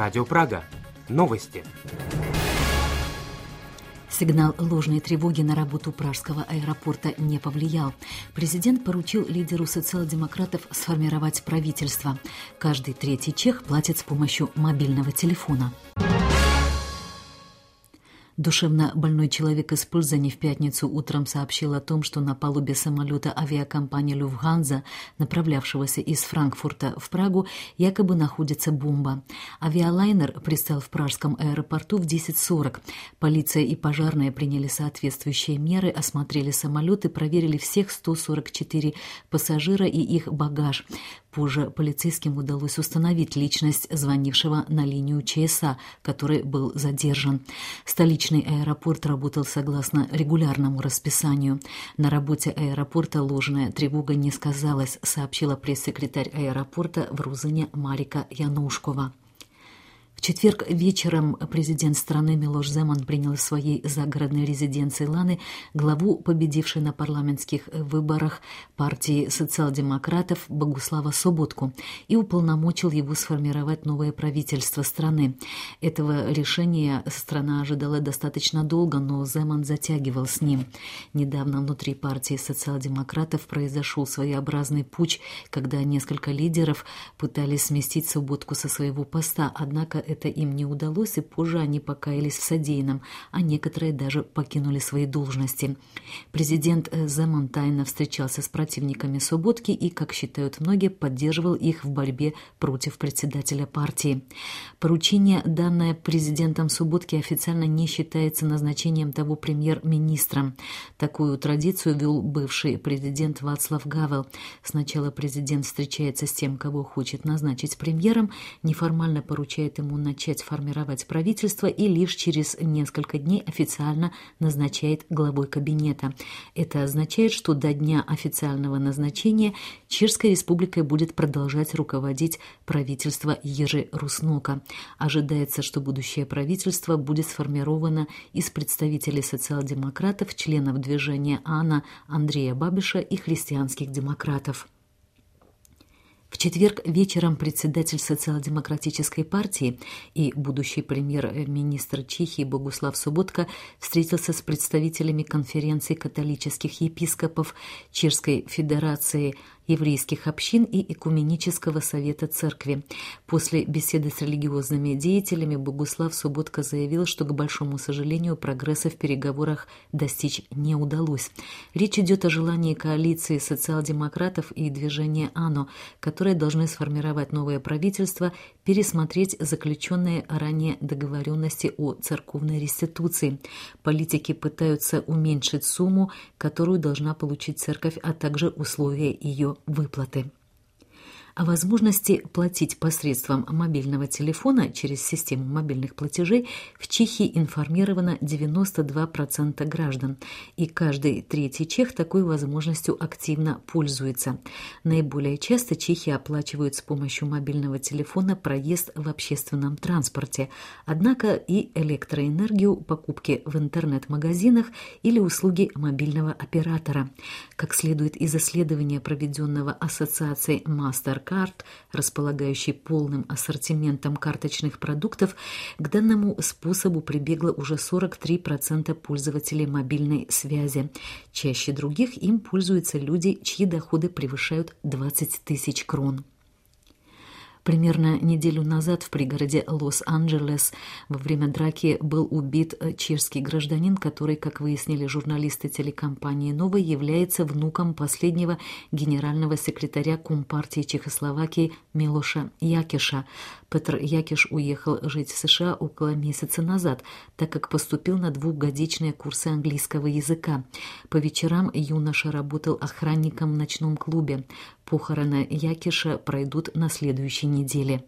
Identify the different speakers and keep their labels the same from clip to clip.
Speaker 1: Радио Прага. Новости.
Speaker 2: Сигнал ложной тревоги на работу пражского аэропорта не повлиял. Президент поручил лидеру социал-демократов сформировать правительство. Каждый третий чех платит с помощью мобильного телефона. Душевно больной человек из Пыльзани в пятницу утром сообщил о том, что на палубе самолета авиакомпании «Люфтганза», направлявшегося из Франкфурта в Прагу, якобы находится бомба. Авиалайнер пристал в пражском аэропорту в 10:40. Полиция и пожарные приняли соответствующие меры, осмотрели самолет и проверили всех 144 пассажира и их багаж. Позже полицейским удалось установить личность звонившего на линию ЧСА, который был задержан. Столичный аэропорт работал согласно регулярному расписанию. На работе аэропорта ложная тревога не сказалась, сообщила пресс-секретарь аэропорта в Рузыне Марика Янушкова. В четверг вечером президент страны Милош Земан принял в своей загородной резиденции Ланы главу победившей на парламентских выборах партии социал-демократов Богуслава Соботку и уполномочил его сформировать новое правительство страны. Этого решения страна ожидала достаточно долго, но Земан затягивал с ним. Недавно внутри партии социал-демократов произошел своеобразный путч, когда несколько лидеров пытались сместить Соботку со своего поста, однако это им не удалось, и позже они покаялись в содеянном, а некоторые даже покинули свои должности. Президент Земан тайно встречался с противниками Соботки и, как считают многие, поддерживал их в борьбе против председателя партии. Поручение, данное президентом Соботки, официально не считается назначением того премьер-министра. Такую традицию вел бывший президент Вацлав Гавел. Сначала президент встречается с тем, кого хочет назначить премьером, неформально поручает ему начать формировать правительство и лишь через несколько дней официально назначает главой кабинета. Это означает, что до дня официального назначения Чешской Республикой будет продолжать руководить правительство Ежи Руснока. Ожидается, что будущее правительство будет сформировано из представителей социал-демократов, членов движения АНА Андрея Бабиша и христианских демократов. В четверг вечером председатель социал-демократической партии и будущий премьер-министр Чехии Богуслав Соботка встретился с представителями конференции католических епископов Чешской Федерации еврейских общин и Экуменического совета церкви. После беседы с религиозными деятелями Богуслав Соботка заявил, что, к большому сожалению, прогресса в переговорах достичь не удалось. Речь идет о желании коалиции социал-демократов и движения АНО, которые должны сформировать новое правительство, пересмотреть заключенные ранее договоренности о церковной реституции. Политики пытаются уменьшить сумму, которую должна получить церковь, а также условия ее выплаты. О возможности платить посредством мобильного телефона через систему мобильных платежей в Чехии информировано 92% граждан, и каждый третий чех такой возможностью активно пользуется. Наиболее часто чехи оплачивают с помощью мобильного телефона проезд в общественном транспорте, однако и электроэнергию, покупки в интернет-магазинах или услуги мобильного оператора. Как следует из исследования, проведенного Ассоциацией MasterCard, располагающей полным ассортиментом карточных продуктов, к данному способу прибегло уже 43% пользователей мобильной связи. Чаще других им пользуются люди, чьи доходы превышают 20 тысяч крон. Примерно неделю назад в пригороде Лос-Анджелес во время драки был убит чешский гражданин, который, как выяснили журналисты телекомпании «Новой», является внуком последнего генерального секретаря Компартии Чехословакии Милоша Якиша. Петр Якиш уехал жить в США около месяца назад, так как поступил на 2-годичные курсы английского языка. По вечерам юноша работал охранником в ночном клубе. Похороны Якиша пройдут на следующей неделе.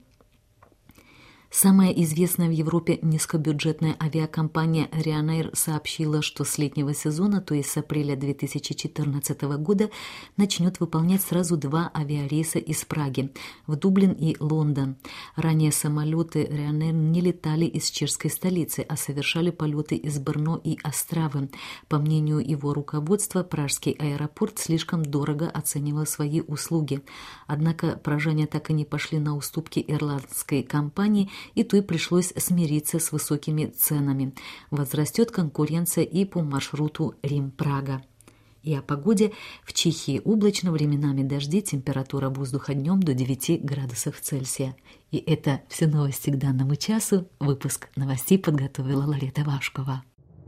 Speaker 2: Самая известная в Европе низкобюджетная авиакомпания Ryanair сообщила, что с летнего сезона, то есть с апреля 2014 года, начнет выполнять сразу 2 авиарейса из Праги в Дублин и Лондон. Ранее самолеты Ryanair не летали из чешской столицы, а совершали полеты из Брно и Остравы. По мнению его руководства, пражский аэропорт слишком дорого оценивал свои услуги. Однако пражане так и не пошли на уступки ирландской компании и той пришлось смириться с высокими ценами. Возрастет конкуренция и по маршруту Рим-Прага. И о погоде. В Чехии облачно, временами дожди, температура воздуха днем до 9 градусов Цельсия. И это все новости к данному часу. Выпуск новостей подготовила Ларета Вашкова.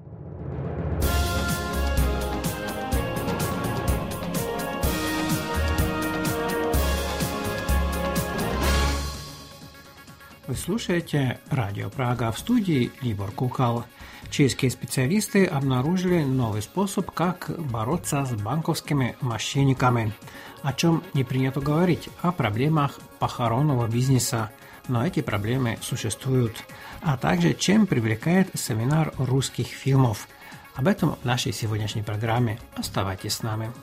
Speaker 3: Вы слушаете Радио Прага, в студии Либор Кукал. Чешские специалисты обнаружили новый способ, как бороться с банковскими мошенниками. О чем не принято говорить, о проблемах похоронного бизнеса. Но эти проблемы существуют. А также, чем привлекает семинар русских фильмов. Об этом в нашей сегодняшней программе. Оставайтесь с нами.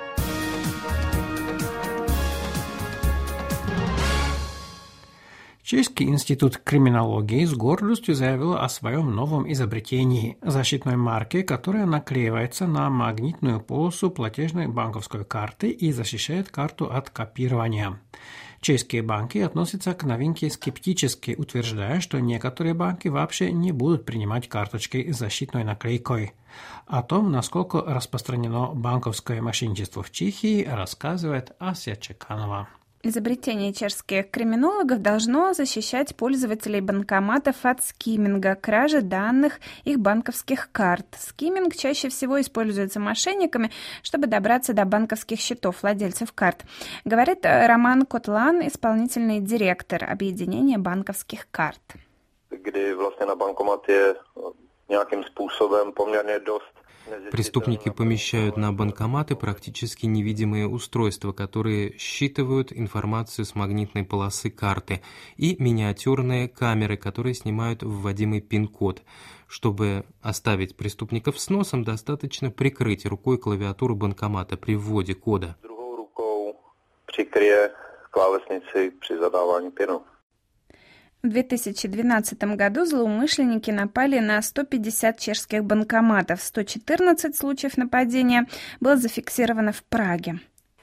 Speaker 3: Чешский институт криминологии с гордостью заявил о своем новом изобретении – защитной марке, которая наклеивается на магнитную полосу платежной банковской карты и защищает карту от копирования. Чешские банки относятся к новинке скептически, утверждая, что некоторые банки вообще не будут принимать карточки с защитной наклейкой. О том, насколько распространено банковское мошенничество в Чехии, рассказывает Ася Чеканова.
Speaker 4: Изобретение чешских криминологов должно защищать пользователей банкоматов от скимминга, кражи данных их банковских карт. Скимминг чаще всего используется мошенниками, чтобы добраться до банковских счетов владельцев карт, говорит Роман Котлан, исполнительный директор объединения банковских карт.
Speaker 5: Kdy vlastně na bankomat je nějakým způsobem poměrně dost.
Speaker 1: Преступники помещают на банкоматы практически невидимые устройства, которые считывают информацию с магнитной полосы карты, и миниатюрные камеры, которые снимают вводимый пин-код. Чтобы оставить преступников с носом, достаточно прикрыть рукой клавиатуру банкомата при вводе кода.
Speaker 5: Druhou rukou přikryje klávesnici při zadávání pinu.
Speaker 4: В 2012 году злоумышленники напали на 150 чешских банкоматов. 114 случаев нападения было зафиксировано в Праге.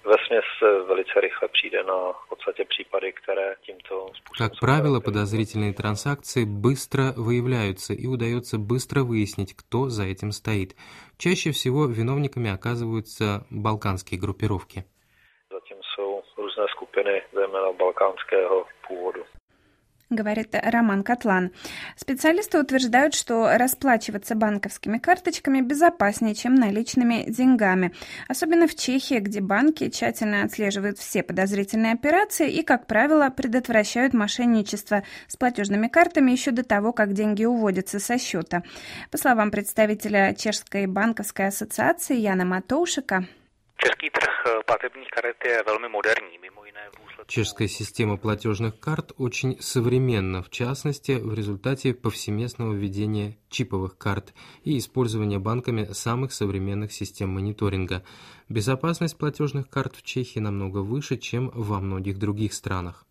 Speaker 1: Как правило, подозрительные транзакции быстро выявляются и удается быстро выяснить, кто за этим стоит. Чаще всего виновниками оказываются балканские группировки.
Speaker 5: Затем jsou různé skupiny, zejména balkánského původu.
Speaker 4: Говорит Роман Котлан. Специалисты утверждают, что расплачиваться банковскими карточками безопаснее, чем наличными деньгами. Особенно в Чехии, где банки тщательно отслеживают все подозрительные операции и, как правило, предотвращают мошенничество с платежными картами еще до того, как деньги уводятся со счета. По словам представителя Чешской банковской ассоциации Яна Матоушика,
Speaker 1: Чешская система платежных карт очень современна, в частности, в результате повсеместного введения чиповых карт и использования банками самых современных систем мониторинга. Безопасность платежных карт в Чехии намного выше, чем во многих других странах.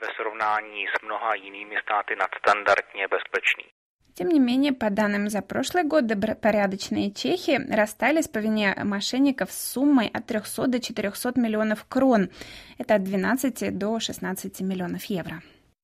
Speaker 4: Тем не менее, по данным за прошлый год, добропорядочные чехи расстались по вине мошенников с суммой от 300 до 400 миллионов крон. Это от 12 до 16 миллионов евро.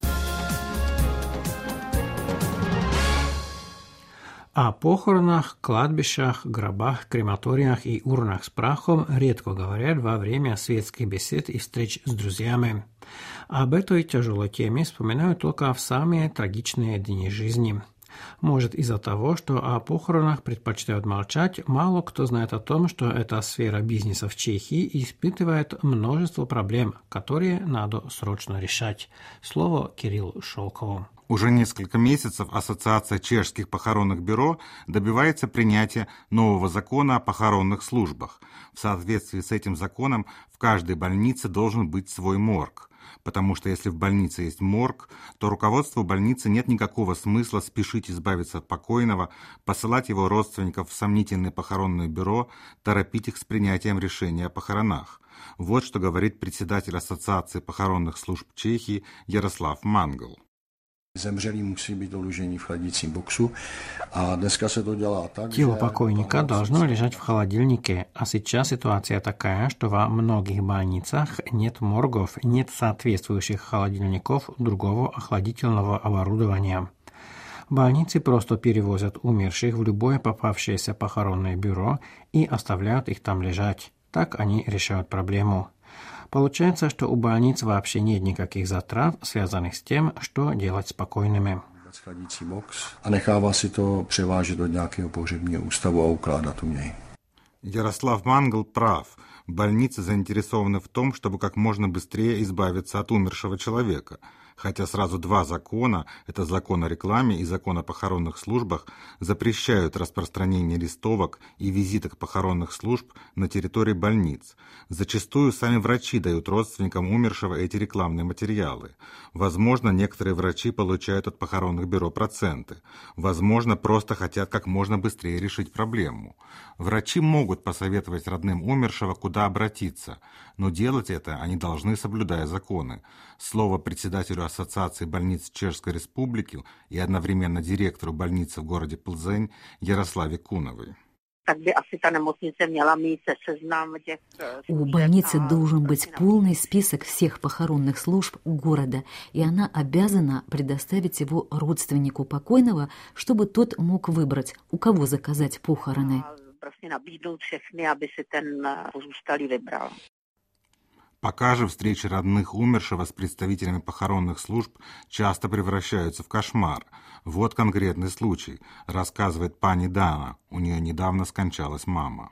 Speaker 3: О похоронах, кладбищах, гробах, крематориях и урнах с прахом редко говорят во время светских бесед и встреч с друзьями. Об этой тяжелой теме вспоминают только в самые трагичные дни жизни. Может, из-за того, что о похоронах предпочитают молчать, мало кто знает о том, что эта сфера бизнеса в Чехии испытывает множество проблем, которые надо срочно решать. Слово Кириллу Шелкову.
Speaker 6: Уже несколько месяцев Ассоциация чешских похоронных бюро добивается принятия нового закона о похоронных службах. В соответствии с этим законом в каждой больнице должен быть свой морг. Потому что если в больнице есть морг, то руководству больницы нет никакого смысла спешить избавиться от покойного, посылать его родственников в сомнительное похоронное бюро, торопить их с принятием решения о похоронах. Вот что говорит председатель Ассоциации похоронных служб Чехии Ярослав Мангл.
Speaker 3: Тело покойника должно лежать в холодильнике, а сейчас ситуация такая, что во многих больницах нет моргов, нет соответствующих холодильников, другого охладительного оборудования. Больницы просто перевозят умерших в любое попавшееся похоронное бюро и оставляют их там лежать. Так они решают проблему. Получается, что у больниц вообще нет никаких затрат, связанных с тем, что делать с покойными.
Speaker 7: A nechává si to převážet do nějakého pohřebního ústavu a ukládat u něj.
Speaker 6: Ярослав Мангл прав. Больницы заинтересованы в том, чтобы как можно быстрее избавиться от умершего человека. Хотя сразу два закона, это закон о рекламе и закон о похоронных службах, запрещают распространение листовок и визиток похоронных служб на территории больниц. Зачастую сами врачи дают родственникам умершего эти рекламные материалы. Возможно, некоторые врачи получают от похоронных бюро проценты. Возможно, просто хотят как можно быстрее решить проблему. Врачи могут посоветовать родным умершего, куда обратиться, но делать это они должны, соблюдая законы. Слово председателю Ассоциации больниц Чешской Республики и одновременно директору больницы в городе Плzeň Ярославе Куновой.
Speaker 2: У больницы должен быть полный список всех похоронных служб города, и она обязана предоставить его родственнику покойного, чтобы тот мог выбрать, у кого заказать похороны.
Speaker 6: Пока же встречи родных умершего с представителями похоронных служб часто превращаются в кошмар. Вот конкретный случай, рассказывает пани Дана. У нее недавно скончалась мама.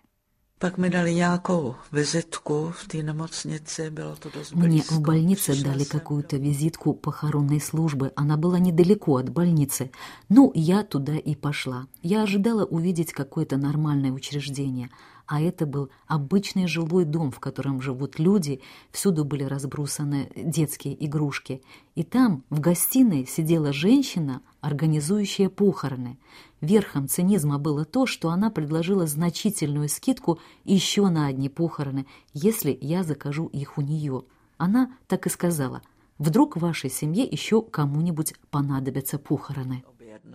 Speaker 2: Мне в больнице дали какую-то визитку похоронной службы. Она была недалеко от больницы. Ну, я туда и пошла. Я ожидала увидеть какое-то нормальное учреждение. А это был обычный жилой дом, в котором живут люди. Всюду были разбросаны детские игрушки. И там, в гостиной, сидела женщина, организующая похороны. Верхом цинизма было то, что она предложила значительную скидку еще на одни похороны, если я закажу их у нее. Она так и сказала: «Вдруг в вашей семье еще кому-нибудь понадобятся похороны».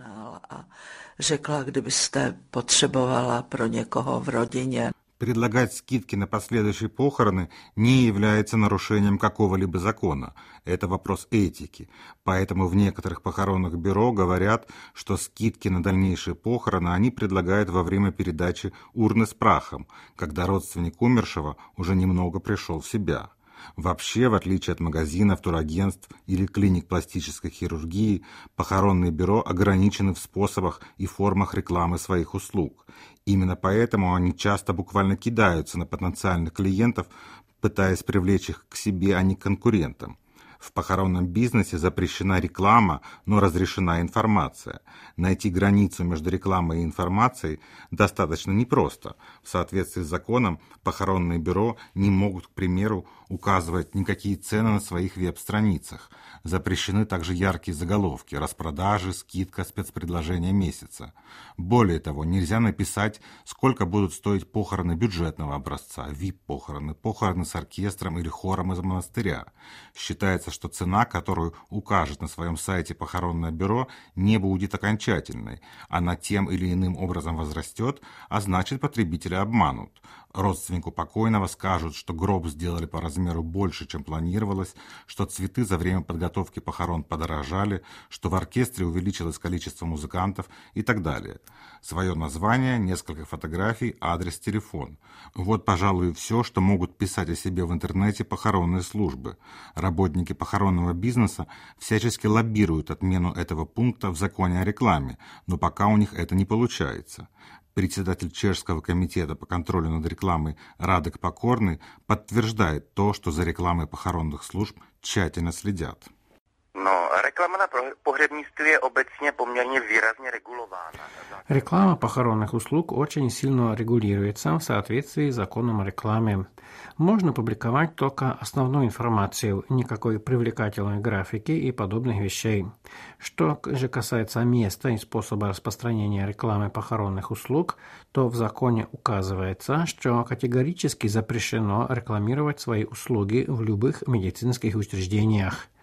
Speaker 6: Предлагать скидки на последующие похороны не является нарушением какого-либо закона. Это вопрос этики. Поэтому в некоторых похоронных бюро говорят, что скидки на дальнейшие похороны они предлагают во время передачи урны с прахом, когда родственник умершего уже немного пришел в себя. Вообще, в отличие от магазинов, турагентств или клиник пластической хирургии, похоронные бюро ограничены в способах и формах рекламы своих услуг. Именно поэтому они часто буквально кидаются на потенциальных клиентов, пытаясь привлечь их к себе, а не к конкурентам. В похоронном бизнесе запрещена реклама, но разрешена информация. Найти границу между рекламой и информацией достаточно непросто. В соответствии с законом похоронные бюро не могут, к примеру, указывать никакие цены на своих веб-страницах. Запрещены также яркие заголовки: распродажи, скидка, спецпредложение месяца. Более того, нельзя написать, сколько будут стоить похороны бюджетного образца, VIP-похороны, похороны с оркестром или хором из монастыря. Считается, что цена, которую укажет на своем сайте похоронное бюро, не будет окончательной. Она тем или иным образом возрастет, а значит, потребители обманут. Родственнику покойного скажут, что гроб сделали по размеру больше, чем планировалось, что цветы за время подготовки похорон подорожали, что в оркестре увеличилось количество музыкантов и так далее. Свое название, несколько фотографий, адрес, телефон. Вот, пожалуй, все, что могут писать о себе в интернете похоронные службы. Работники похоронного бизнеса всячески лоббируют отмену этого пункта в законе о рекламе, но пока у них это не получается. Председатель Чешского комитета по контролю над рекламой Радек Покорный подтверждает то, что за рекламой похоронных служб тщательно следят.
Speaker 5: Reklama na pohřebnictví je obecně poměrně výrazně regulována.
Speaker 3: Реклама похоронных услуг очень сильно регулируется в соответствии с законом о рекламе. Можно публиковать только основную информацию, никакой привлекательной графики и подобных вещей. Что же касается места и способа распространения рекламы похоронных услуг, то в законе указывается, что категорически запрещено рекламировать свои услуги в любых медицинских учреждениях.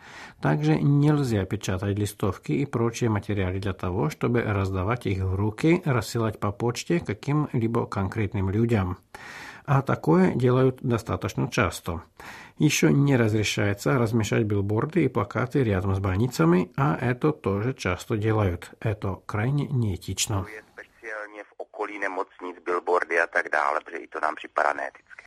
Speaker 3: Также нельзя печатать листовки и прочие материалы для того, чтобы раздавать их в руки, рассылать по почте каким-либо конкретным людям. А такое делают достаточно часто. Еще не разрешается размещать билборды и плакаты рядом с больницами, а это тоже часто делают. Это крайне неэтично.
Speaker 5: Speciálně v okolí nemocnic, billboardy a tak dále, protože i to nám připadá neetické.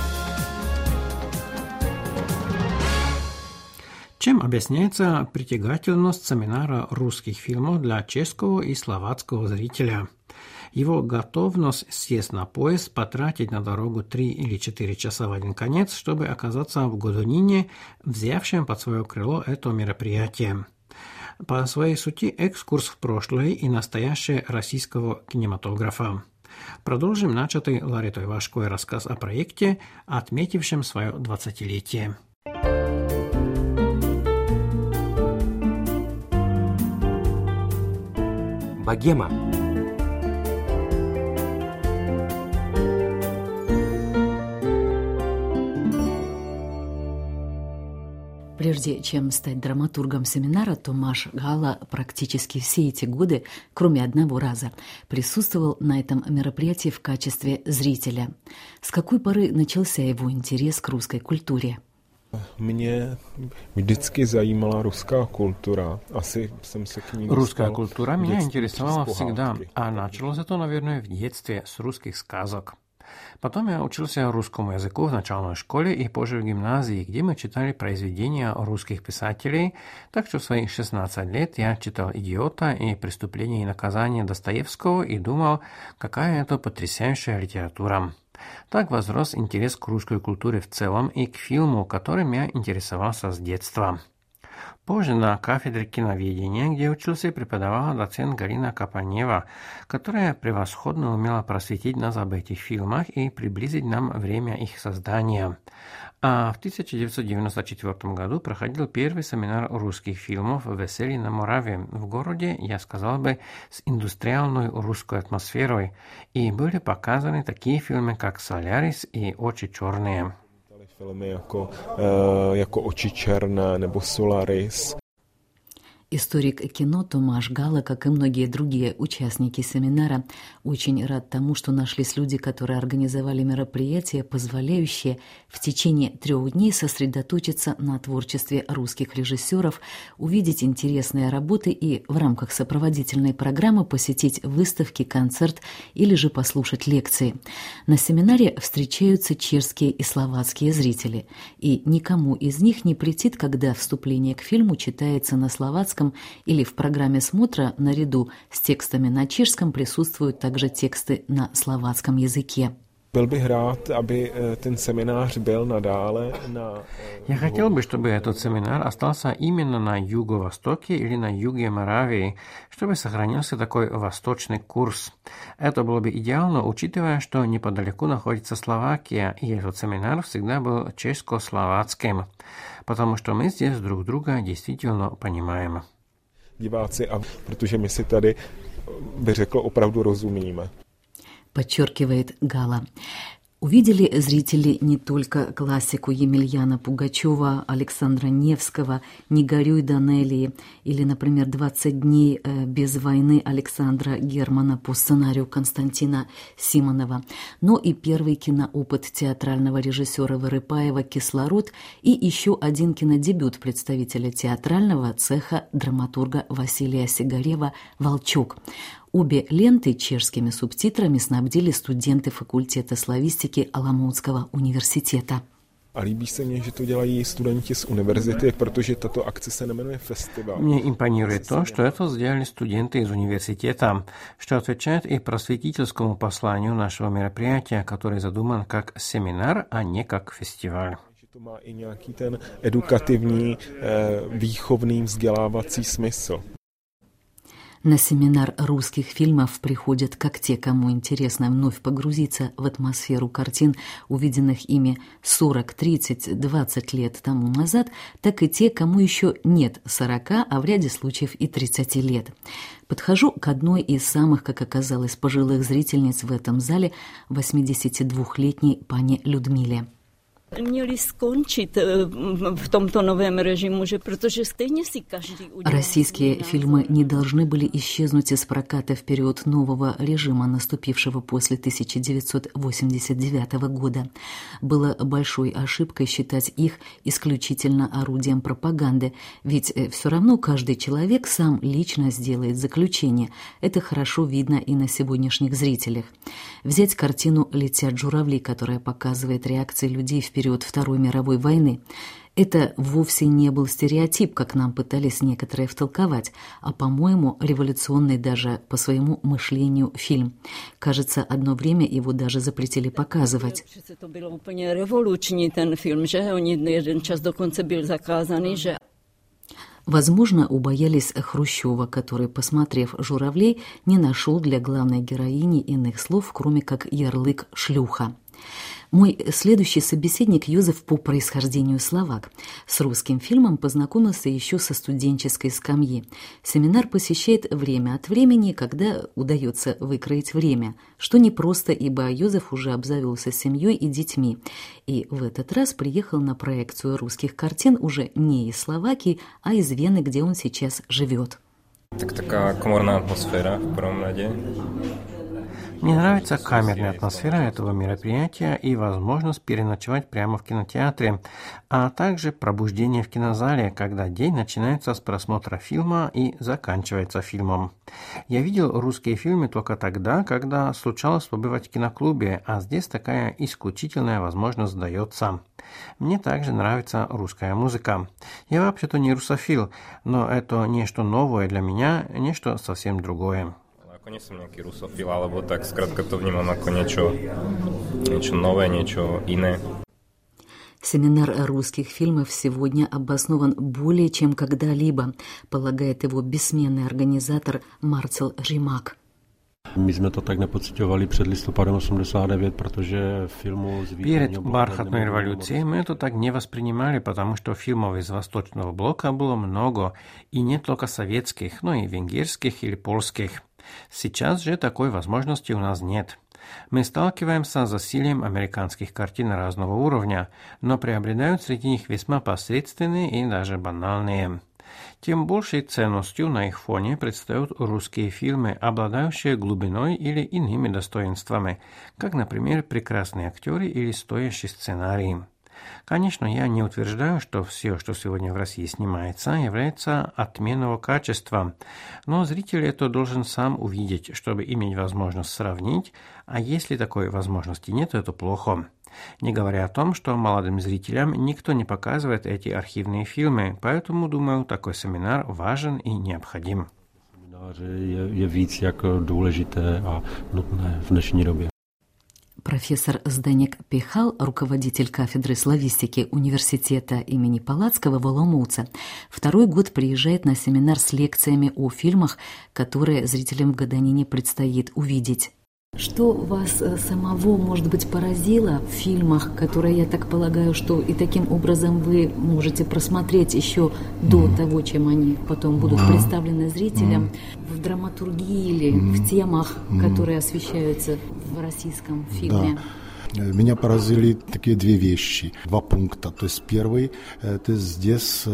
Speaker 3: Чем объясняется притягательность семинара русских фильмов для чешского и словацкого зрителя? Его готовность сесть на поезд, потратить на дорогу 3 или 4 часа в один конец, чтобы оказаться в Годунине, взявшем под свое крыло это мероприятие. По своей сути экскурс в прошлое и настоящее российского кинематографа. Продолжим начатый Ларитой Вашковой рассказ о проекте, отметившем свое 20-летие.
Speaker 1: Богема.
Speaker 2: Прежде чем стать драматургом семинара, Томаш Гала практически все эти годы, кроме одного раза, присутствовал на этом мероприятии в качестве зрителя. С какой поры начался его интерес к русской культуре?
Speaker 8: Mě vždycky zajímala ruská kultura. Asi jsem se k ní
Speaker 3: Русская культура меня интересовала всегда, а началось это, наверное, в детстве с русских сказок. Потом я учился русскому языку в начальной школе и позже в гимназии, где мы читали произведения русских писателей, так что в свои 16 лет я читал «Идиота» и «Преступление и наказание» Достоевского и думал, какая это потрясающая литература. Так возрос интерес к русской культуре в целом и к фильму, которым я интересовался с детства. Позже на кафедре киноведения, где учился, преподавала доцент Галина Капанева, которая превосходно умела просветить нас об этих фильмах и приблизить нам время их создания. А в 1994 году проходил первый семинар русских фильмов в Веселе на Мораве, в городе, я сказал бы, с индустриальной русской атмосферой, и были показаны такие фильмы, как «Солярис» и «Очи черные».
Speaker 8: Filmy jako Oči černé nebo Solaris.
Speaker 2: Историк кино Томаш Гала, как и многие другие участники семинара, очень рад тому, что нашлись люди, которые организовали мероприятие, позволяющее в течение 3 дней сосредоточиться на творчестве русских режиссеров, увидеть интересные работы и в рамках сопроводительной программы посетить выставки, концерт или же послушать лекции. На семинаре встречаются чешские и словацкие зрители, и никому из них не претит, когда вступление к фильму читается на словацком или в программе смотра наряду с текстами на чешском присутствуют также тексты на словацком языке.
Speaker 8: Byl bych rád, aby ten seminář byl nadále na...
Speaker 3: Я хотел бы, чтобы этот семинар остался именно на юго-востоке или на юге Моравии, чтобы сохранился такой восточный курс. Это было бы идеально, учитывая, что неподалеку находится Словакия, и этот семинар всегда был чешско-словацким, потому что мы здесь друг друга действительно понимаем.
Speaker 8: Diváci, a protože my si tady, bych řekl, opravdu rozumíme.
Speaker 2: Подчеркивает Гала. Увидели зрители не только классику Емельяна Пугачева, Александра Невского, «Не горюй, Данелии» или, например, «20 дней без войны» Александра Германа по сценарию Константина Симонова, но и первый киноопыт театрального режиссера Вырыпаева «Кислород» и еще один кинодебют представителя театрального цеха драматурга Василия Сигарева «Волчок». Обе ленты чешскими субтитрами снабдили студенты факультета славистики Аламутского университета.
Speaker 8: A líbí se mně, že to dělají studenti z univerzity, protože tato akce se jmenuje festival.
Speaker 3: Мне импонирует то, что это сделали студенты из университета, что отвечает и просветительскому посланию нашего мероприятия, который задуман как семинар, а не как фестиваль.
Speaker 8: Že to má i nějaký ten edukativní, výchovný, vzdělávací smysl.
Speaker 2: На семинар русских фильмов приходят как те, кому интересно вновь погрузиться в атмосферу картин, увиденных ими 40, 30, 20 лет тому назад, так и те, кому еще нет 40, а в ряде случаев и 30 лет. Подхожу к одной из самых, как оказалось, пожилых зрительниц в этом зале, 82-летней пане Людмиле.
Speaker 9: Měli skončit v tomto novém režimu, protože stejně si každý udělal.
Speaker 2: Российские фильмы не должны были исчезнуть из проката в период нового режима, наступившего после 1989 года. Было большой ошибкой считать их исключительно орудием пропаганды, ведь все равно каждый человек сам лично сделает заключение. Это хорошо видно и на сегодняшних зрителях. Взять картину «Летят журавли», которая показывает реакции людей в период Второй мировой войны. Это вовсе не был стереотип, как нам пытались некоторые втолковать, а, по-моему, революционный даже по своему мышлению фильм. Кажется, одно время его даже запретили показывать.
Speaker 9: To bylo úplně revoluční ten film, že? Jeden čas dokonce byl zakázaný, že?
Speaker 2: Возможно, убоялись Хрущева, который, посмотрев «Журавлей», не нашел для главной героини иных слов, кроме как ярлык «шлюха». Мой следующий собеседник Йозеф по происхождению словак. С русским фильмом познакомился еще со студенческой скамьи. Семинар посещает время от времени, когда удается выкроить время, что непросто, ибо Йозеф уже обзавелся семьей и детьми. И в этот раз приехал на проекцию русских картин уже не из Словакии, а из Вены, где он сейчас живет.
Speaker 10: Так такая коморная атмосфера в первом ряде.
Speaker 3: Мне нравится камерная атмосфера этого мероприятия и возможность переночевать прямо в кинотеатре, а также пробуждение в кинозале, когда день начинается с просмотра фильма и заканчивается фильмом. Я видел русские фильмы только тогда, когда случалось побывать в киноклубе, а здесь такая исключительная возможность дается. Мне также нравится русская музыка. Я вообще-то не русофил, но это нечто новое для меня, нечто совсем другое.
Speaker 10: Ako nie som nejaký rusofil, alebo tak skrátka to vnímam ako niečo nové, niečo iné.
Speaker 2: Семинар русских фильмов сегодня обоснован более чем когда-либо, полагает его бессменный организатор Марцел Римак.
Speaker 11: My jsme to tak nepociťovali před listopadem 89, protože filmů z
Speaker 3: Перед бархатной революцией мы это так не воспринимали, потому что фильмов из Восточного блока было много, и не только советских, но и венгерских или польских. Сейчас же такой возможности у нас нет. Мы сталкиваемся с засилием американских картин разного уровня, но преобладают среди них весьма посредственные и даже банальные. Тем большей ценностью на их фоне предстают русские фильмы, обладающие глубиной или иными достоинствами, как, например, прекрасные актеры или стоящий сценарий. Конечно, я не утверждаю, что все, что сегодня в России снимается, является отменного качества, но зритель это должен сам увидеть, чтобы иметь возможность сравнить, а если такой возможности нет, это плохо. Не говоря о том, что молодым зрителям никто не показывает эти архивные фильмы, поэтому, думаю, такой семинар важен и необходим.
Speaker 11: Je víc jak důležité a nutné v dnešní době.
Speaker 2: Профессор Зdenек Пихал, руководитель кафедры славистики университета имени Палацкого в Оломouце, второй год приезжает на семинар с лекциями о фильмах, которые зрителям в Гаданине предстоит увидеть. Что вас самого, может быть, поразило в фильмах, которые, я так полагаю, что и таким образом вы можете просмотреть еще до того, чем они потом будут представлены зрителям, в драматургии или в темах, которые освещаются в российском фильме?
Speaker 12: Да. Меня поразили такие две вещи, два пункта. То есть первый, это здесь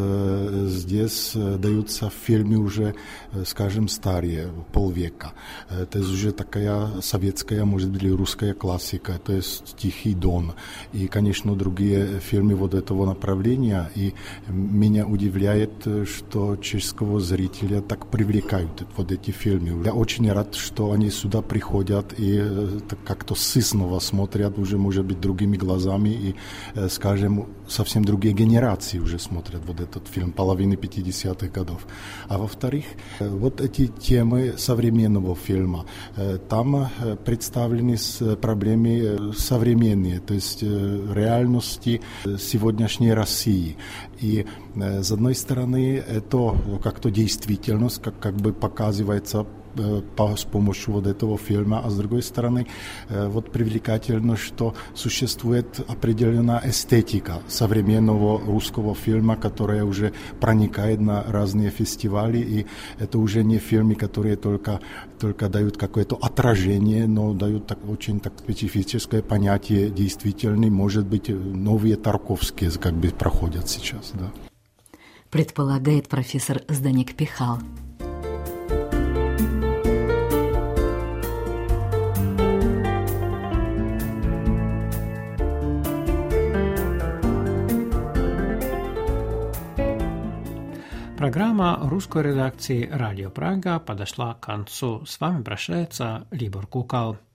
Speaker 12: даются в фильме уже, скажем, старые, полвека. Это уже такая советская, может быть, русская классика, то есть «Тихий Дон». И, конечно, другие фильмы вот этого направления. И меня удивляет, что чешского зрителя так привлекают вот эти фильмы. Я очень рад, что они сюда приходят и как-то сызнова смотрят уже, может быть, другими глазами и, скажем, совсем другие генерации уже смотрят вот этот фильм половины 50-х годов. А во-вторых, вот эти темы современного фильма, там представлены проблемы современные, то есть реальности сегодняшней России. И с одной стороны, это как-то действительность, как бы показывается с помощью вот этого фильма, а с другой стороны, вот привлекательно, что существует определенная эстетика современного русского фильма, которая уже проникает на разные фестивали, и это уже не фильмы, которые только дают какое-то отражение, но дают очень специфическое понятие действительный, может быть, новые Тарковские как бы проходят сейчас, да.
Speaker 2: Предполагает профессор Зданик Пихал.
Speaker 3: Программа русской редакции «Радио Прага» подошла к концу. С вами прощается Либор Кукал.